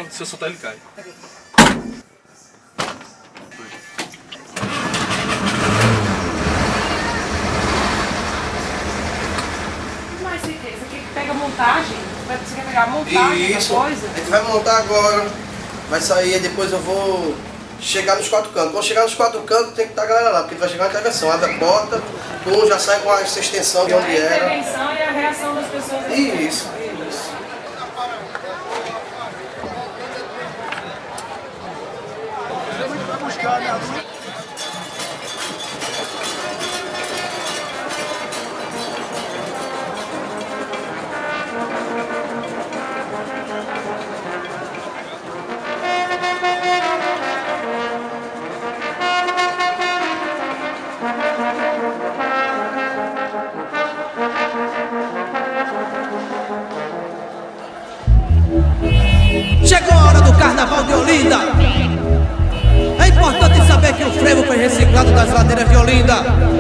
Se eu soltar ele cai. Mas você pega a montagem? Você quer pegar a montagem da coisa? A gente vai montar agora. Vai sair, depois eu vou chegar nos 4 cantos. Quando chegar nos 4 cantos tem que estar a galera lá, porque vai chegar uma intervenção. Abre a porta, já sai com essa extensão de onde era. A intervenção e a reação das pessoas. Isso. Chegou a hora do Carnaval de Olinda. É importante saber que o frevo foi reciclado das ladeiras de Olinda.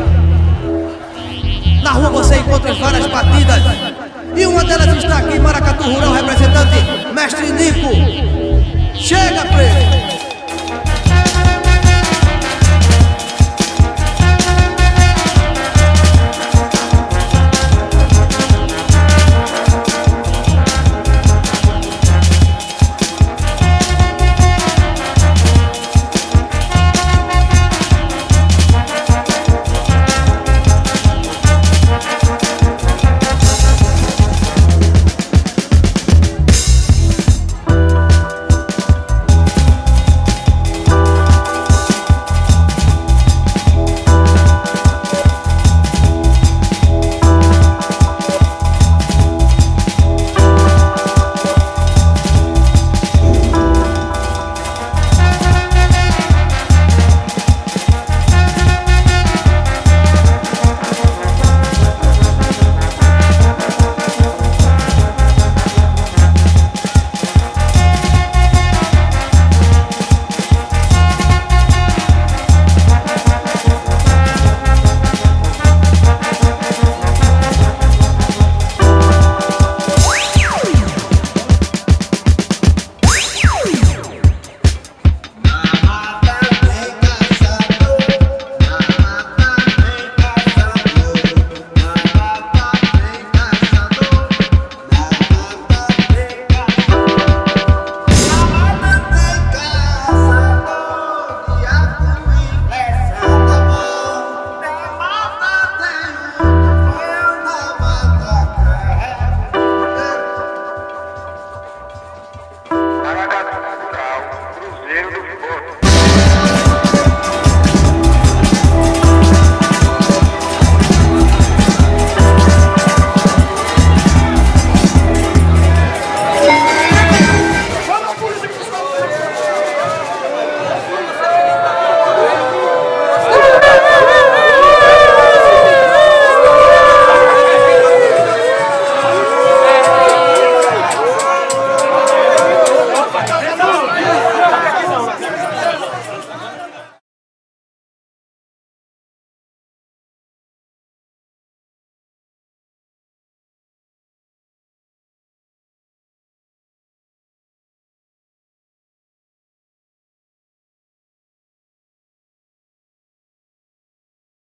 Na rua você encontra várias batidas, e uma delas está aqui em Maracatu Rural, representante Mestre Nico. Chega, frevo!